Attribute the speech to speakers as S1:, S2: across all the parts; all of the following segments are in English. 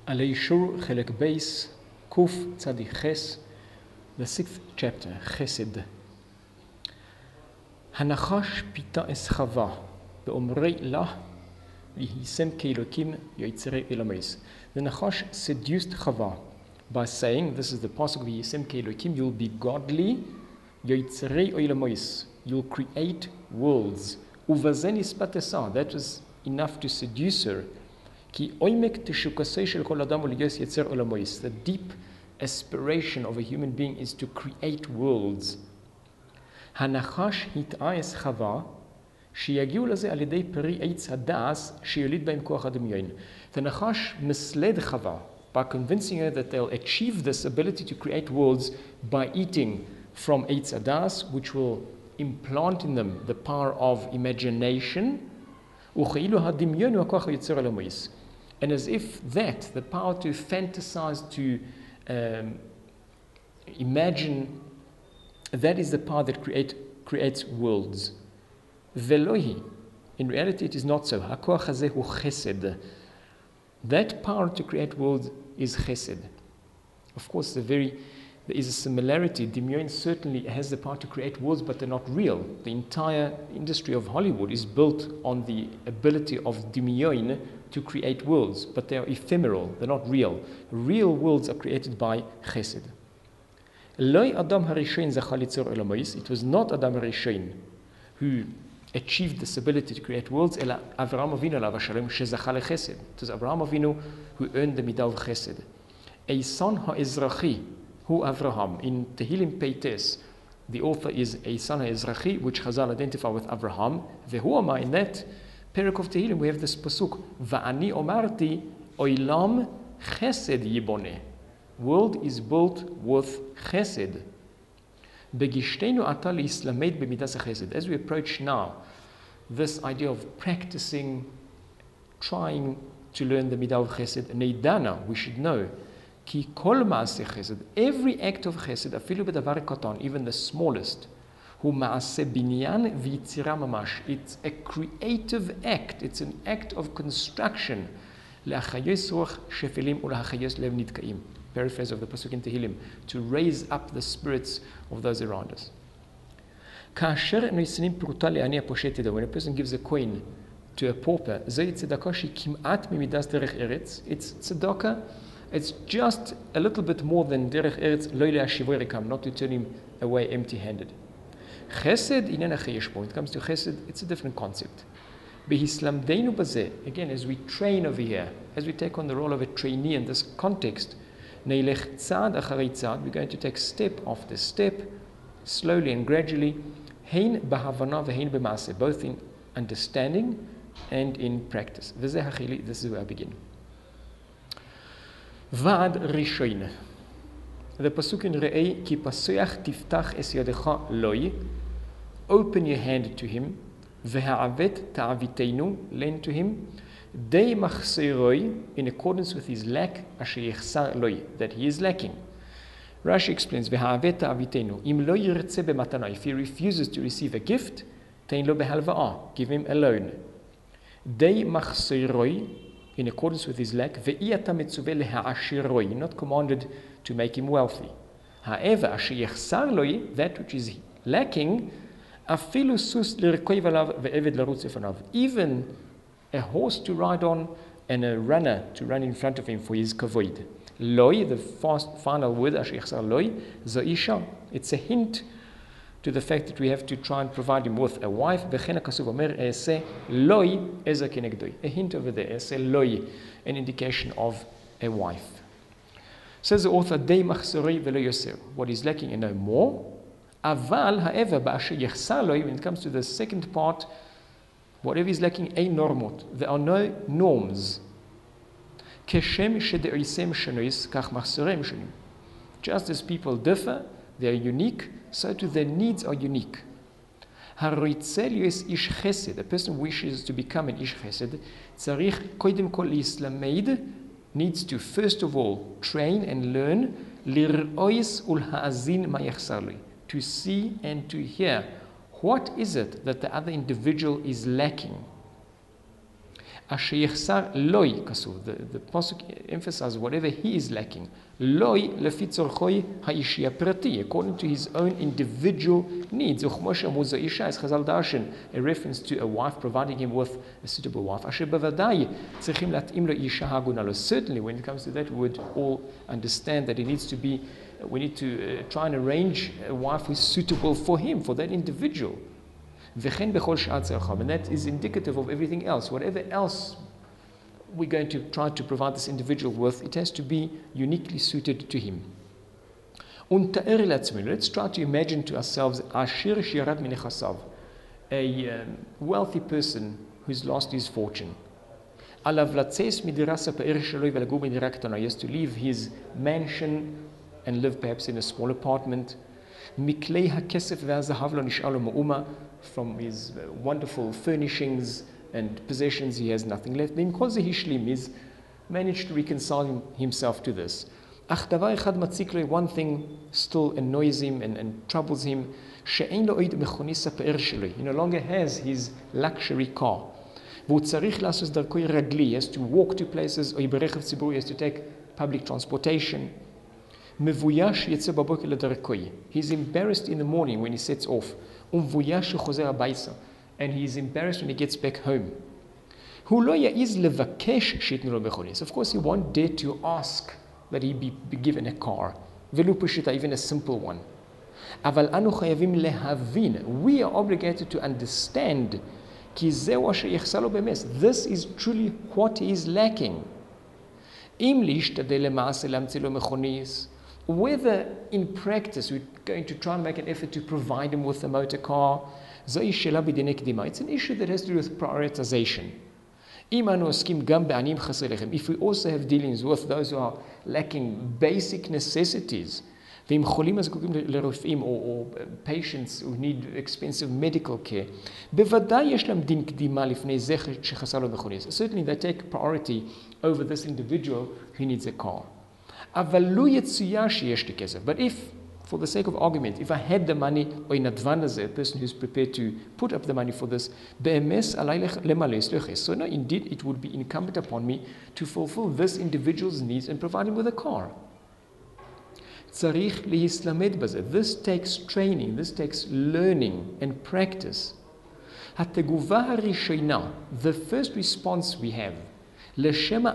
S1: Alei Shur Chelek Beis Kuf Tzadik Ches, the 6th chapter, Chesed. Hanachash pita es Chava, be'omrei lah, v'hisem ke'elokim yoitzerei elameis. The Nachash seduced Chava by saying, this is the pasuk v'hisem ke'elokim, you'll be godly, yoitzerei elameis, you'll create worlds. Uvazen ispatesa, that was enough to seduce her. Ki oimek teshukasei shel kol adam u'liyos yetzer elameis. The deep aspiration of a human being is to create worlds. Hanachash hit'a es Chava, שיגיעו לזה על ידי פרי עץ הדעת שיוליד בהם כוח הדמיון. The Nachash misled Chava by convincing her that they'll achieve this ability to create worlds by eating from Eitz Hadas, which will implant in them the power of imagination. And as if that, the power to fantasize, to imagine, that is the power that creates worlds. Velohi. In reality, it is not so. Hakoach hazeh hu chesed. That power to create worlds is chesed. Of course, there is a similarity. Dimyon certainly has the power to create worlds, but they're not real. The entire industry of Hollywood is built on the ability of Dimyon to create worlds, but they are ephemeral. They're not real. Real worlds are created by chesed. Loi Adam HaRishon zachal litzor elamois. It was not Adam HaRishon who achieved this ability to create worlds, ela Avraham Avinu alav hashalom shezachal lechesed. It was Avraham Avinu who earned the midah of chesed. Eisan ha'ezrachi hu Avraham. In Tehillim Peites, the author is Eisan ha'ezrachi, which Chazal identify with Avraham. Vehu amar, in that parak of Tehillim we have this pasuk, va'ani omarti oilam chesed yiboneh. World is built with chesed. As we approach now, this idea of practicing, trying to learn the midah of chesed, neidana, we should know, ki kol ma'aseh chesed, every act of chesed, afilu b'davar katan, even the smallest, hu ma'aseh binyan v'yitzira mamash. It's a creative act. It's an act of construction. Le'achayos ruach shefelim u'le'achayos lev nitkaim. Paraphrase of the pasuk in Tehillim, to raise up the spirits of those around us. When a person gives a coin to a pauper, it's tzedakah, it's just a little bit more than derech eretz, not to turn him away empty-handed. Chesed, when it comes to chesed, it's a different concept. Again, as we train over here, as we take on the role of a trainee in this context, we're going to take step after step, slowly and gradually, both in understanding and in practice. This is where I begin. Vad Rishoin. The pasuk in Re'ei, ki pasuach tiftach es yadecha loi, open your hand to him, v'ha'avet ta'aviteinu, lend to him, Dei machseiroi, in accordance with his lack, asher yechsar loi, that he is lacking. Rashi explains, v'ha'avet ta'aviteinu, im lo yirtze b'matana, if he refuses to receive a gift, tein lo behalva'a, give him a loan. Dei machseiroi, in accordance with his lack, ve'iyata metzuve leha'ashiroi, you're not commanded to make him wealthy. However, asher yechsar loi, that which is lacking, afilu sus lirkoi valav ve'eved larutz efanav, even a horse to ride on and a runner to run in front of him for his kavod. Loi, the final word, asher yechsar loi, za'isha. It's a hint to the fact that we have to try and provide him with a wife. V'chen ha'kasuv omer, e'eseh loi eza kenegdoi. A hint over there, e'eseh loi, an indication of a wife. Says the author, dei machzorei v'lo yoser. What is lacking and no more. Aval, however, ba'asher yechsar loi, when it comes to the second part, whatever is lacking, a normot. There are no norms. Just as people differ, they are unique, so too their needs are unique. A person wishes to become an ish chesed, needs to first of all train and learn to see and to hear. What is it that the other individual is lacking? Asher yichsar loi kasuv. The pasuk emphasizes whatever he is lacking. Loi lefi tzorchoi ha'ishi prati, according to his own individual needs. Uchmoshe muza isha is Chazal darshan, a reference to a wife providing him with a suitable wife. Asher bevadai tzrichim lat'im lo isha haguna lo. Certainly, when it comes to that, we would all understand that it needs to be. We need to try and arrange a wife who is suitable for him, for that individual. And that is indicative of everything else. Whatever else we're going to try to provide this individual with, it has to be uniquely suited to him. Let's try to imagine to ourselves a wealthy person who's lost his fortune. He has to leave his mansion and live perhaps in a small apartment. From his wonderful furnishings and possessions, he has nothing left. Then he's managed to reconcile himself to this. One thing still annoys him and troubles him. He no longer has his luxury car. He has to walk to places, or he has to take public transportation. He's embarrassed in the morning when he sets off. And he is embarrassed when he gets back home. Of course, he won't dare to ask that he be given a car, even a simple one. We are obligated to understand this is truly what he is lacking. Whether in practice we're going to try and make an effort to provide him with a motor car, it's an issue that has to do with prioritization. If we also have dealings with those who are lacking basic necessities, or patients who need expensive medical care, certainly they take priority over this individual who needs a car. But if, for the sake of argument, if I had the money, or in advance a person who's prepared to put up the money for this, so no, indeed, it would be incumbent upon me to fulfill this individual's needs and provide him with a car. This takes training, this takes learning and practice. The first response we have, when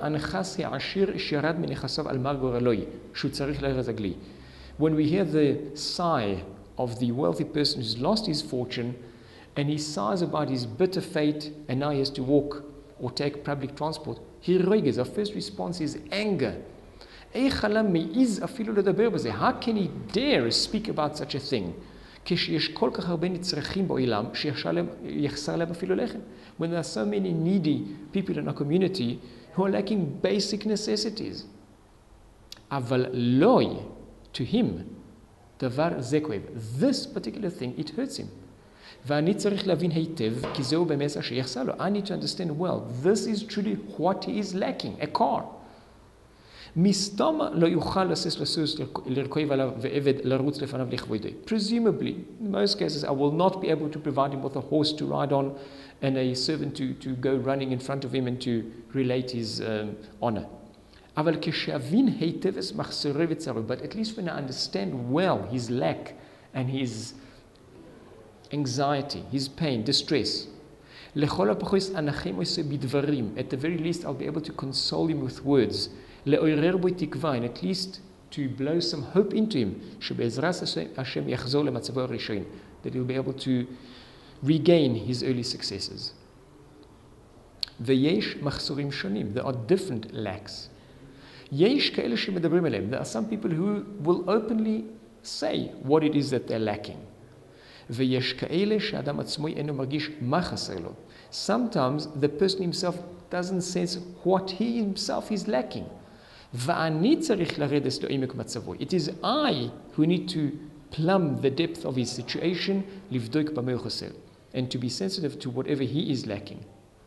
S1: we hear the sigh of the wealthy person who's lost his fortune, and he sighs about his bitter fate, and now he has to walk or take public transport, our first response is anger. How can he dare speak about such a thing? When there are so many needy people in our community who are lacking basic necessities. To him, this particular thing, it hurts him. I need to understand well, this is truly what he is lacking, a car. Presumably, in most cases, I will not be able to provide him with a horse to ride on and a servant to go running in front of him and to relate his honor. But at least when I understand well his lack and his anxiety, his pain, distress, at the very least I'll be able to console him with words, and at least to blow some hope into him, that he'll be able to regain his early successes. There are different lacks. There are some people who will openly say what it is that they're lacking. Sometimes the person himself doesn't sense what he himself is lacking. It is I who need to plumb the depth of his situation and to be sensitive to whatever he is lacking.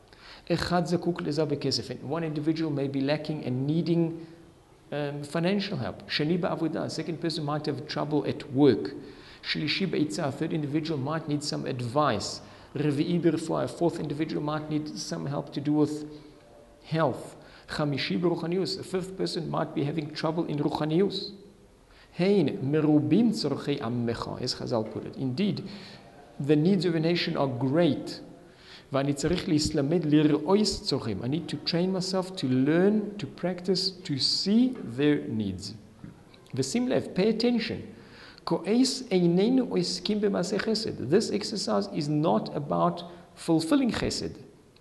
S1: One individual may be lacking and needing financial help. Second person might have trouble at work. Third individual might need some advice. A fourth individual might need some help to do with health. Chamishi beruchanius. A fifth person might be having trouble in ruchanius. Hein merubim tzorchei ammecha, as Chazal put it. Indeed, the needs of a nation are great. I need to train myself to learn, to practice, to see their needs. V'sim lev, pay attention. This exercise is not about fulfilling chesed.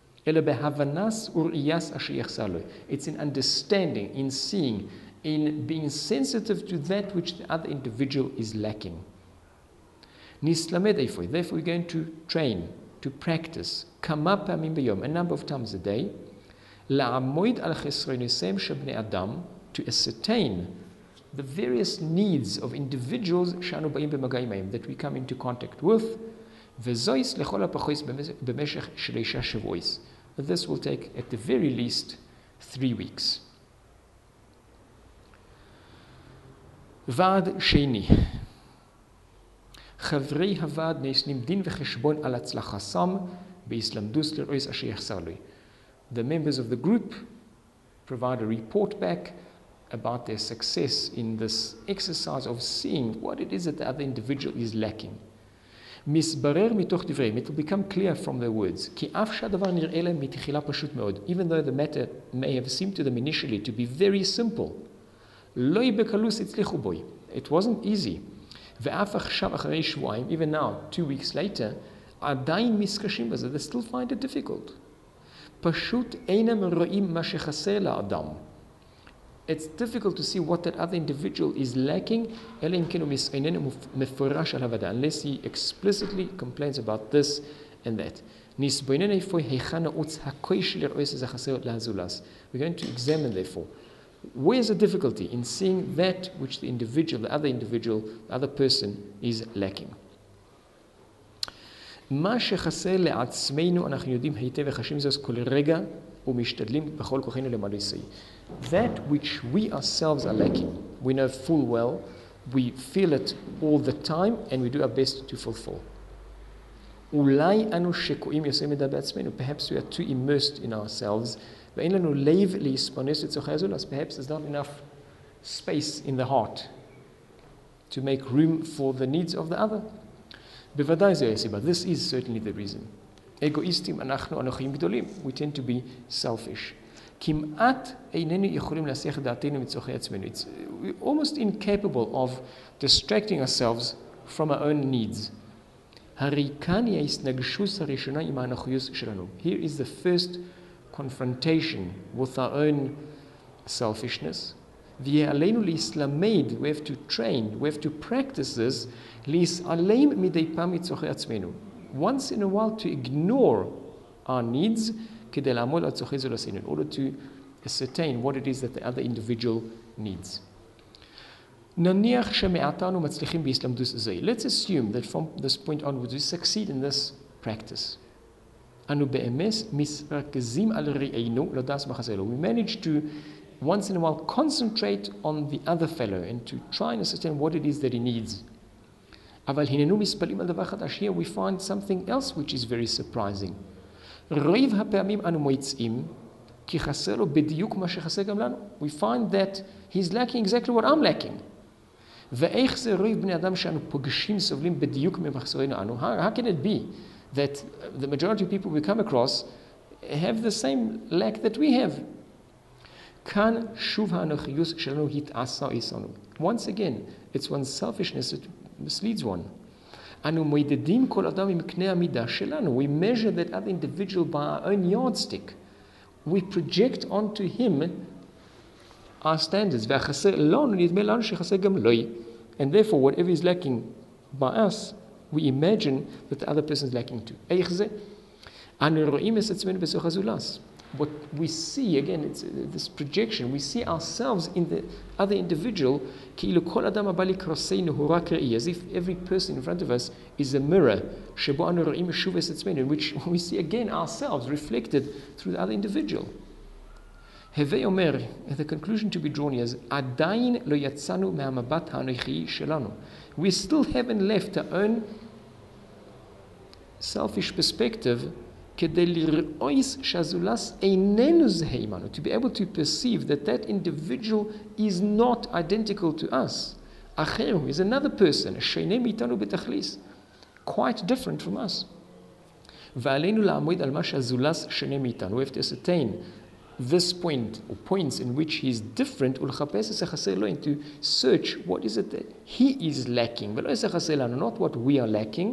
S1: It's in understanding, in seeing, in being sensitive to that which the other individual is lacking. Therefore, we're going to train, to practice, a number of times a day, to ascertain the various needs of individuals that we come into contact with. This will take at the very least 3 weeks. ועד שני, חברי הוועד נעשים דין וחשבון על הצלחתם בהתלמדות לראות אשר יחסר לו. The members of the group provide a report back about their success in this exercise of seeing what it is that the other individual is lacking. מתברר מתוך דבריהם, it will become clear from their words, כי אף שהדבר נראה להם מתחילה פשוט מאוד, even though the matter may have seemed to them initially to be very simple, לא בקלוס הצליחו בו. It wasn't easy. ואף עכשיו אחרי שבועיים, even now, 2 weeks later, עדיין מתקשים בזה, they still find it difficult. פשוט אינם רואים מה שחסר לאדם. It's difficult to see what that other individual is lacking, אלא אם כן הוא איננו מפורש על הוועדה, unless he explicitly complains about this and that. נסבונן איפה היכן העוץ הכוש לראות שזה חסר להזולס. We're going to examine therefore. Where's the difficulty in seeing that which the individual, the other person is lacking? מה שחסר לעצמנו אנחנו יודעים היטב וחשים זאת כל רגע ומשתדלים בכל כוחנו למלא סי. That which we ourselves are lacking, we know full well, we feel it all the time and we do our best to fulfill. אולי אנו שקועים יותר מדי בעצמנו, perhaps we are too immersed in ourselves, ואין לנו לב להתפרנס לצורכי הזולת, perhaps there's not enough space in the heart to make room for the needs of the other. בוודאי זו הסיבה, this is certainly the reason. אגואיסטים אנחנו אנוכיים גדולים, we tend to be selfish. כמעט איננו יכולים להסיח דעתנו מצורכי עצמנו. We're almost incapable of distracting ourselves from our own needs. הרי כאן היא ההתנגשות הראשונה עם האנוכיות שלנו. Here is the first confrontation with our own selfishness. ועלינו להסלמד, we have to train, we have to practice this, להתעלם מדי פעם מצורכי עצמנו. Once in a while to ignore our needs, כדי לעמוד על צורכי זולתנו, in order to ascertain what it is that the other individual needs. נניח שמעתה אנו מצליחים בהתלמדות זו. Let's assume that from this point onwards we succeed in this practice. אנו באמת מתרכזים על ראינו לדעת מה חסר לו. We manage to once in a while concentrate on the other fellow and to try and ascertain what it is that he needs. אבל הננו מספלים על דבר חדש. Here we find something else which is very surprising. רוב הפעמים אנו מוצאים כי חסר לו בדיוק מה שחסר גם לנו. We find that he's lacking exactly what I'm lacking. ואיך זה רוב בני אדם שאנו פוגשים סובלים בדיוק ממחסורנו אנו? How can it be that the majority of people we come across have the same lack that we have? כאן שוב האנוכיות שלנו התעשה איסנו. Once again, it's one's selfishness that misleads one. אנו מודדים כל אדם עם קנה המידה שלנו. We measure that other individual by our own yardstick. We project onto him our standards. והחסר לנו, נדמה לנו שחסר גם לו. And therefore, whatever is lacking by us, we imagine that the other person is lacking too. איך זה? אנו רואים את עצמנו בסוף הזולת. What we see, again, it's this projection, we see ourselves in the other individual, כאילו כל אדם הבא לקראתנו הוא רק ראי, as if every person in front of us is a mirror, שבו אנו רואים שוב את עצמנו, in which we see again ourselves reflected through the other individual. הווי אומר, the conclusion to be drawn is, עדיין לא יצאנו מהמבט האנוכי שלנו. We still haven't left our own selfish perspective כדי לראות שהזולס איננו זהה עמנו, to be able to perceive that that individual is not identical to us. אחר הוא is another person, שונה מאיתנו בתכליס, quite different from us. ועלינו לעמוד על מה שהזולס שונה מאיתנו. We have to ascertain this point, or points in which he is different, ולחפש את החסר לו, and to search what is it that he is lacking, ולא את החסר לנו, not what we are lacking.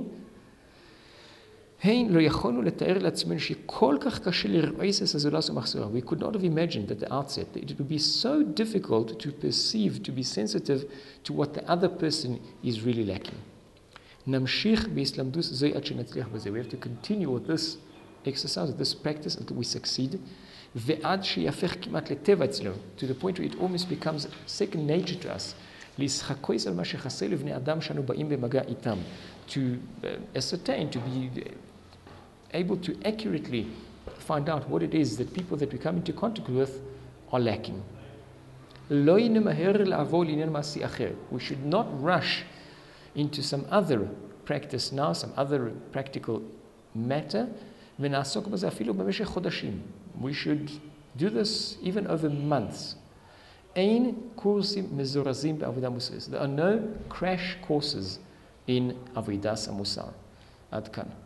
S1: לא יכולנו לתאר לעצמנו שכל כך קשה לראות את הזולס ומחסורו. We could not have imagined at the outset that it would be so difficult to perceive, to be sensitive to what the other person is really lacking. נמשיך בהסלמדות זו עד שנצליח בזה. We have to continue with this exercise, with this practice until we succeed. ועד שיהפך כמעט לטבע אצלנו, to the point where it almost becomes second nature to us. להשחקויס על מה שחסר לבני אדם שאנו באים במגע איתם. To ascertain, to be able to accurately find out what it is that people that we come into contact with are lacking. לא נמהר לעבור לעניין מעשי אחר. We should not rush into some other practice now, some other practical matter, ונעסוק בזה אפילו במשך חודשים. We should do this even over months. אין קורסים מזורזים בעבודה מוסרית. There are no crash courses in Avodas HaMusar. עד כאן.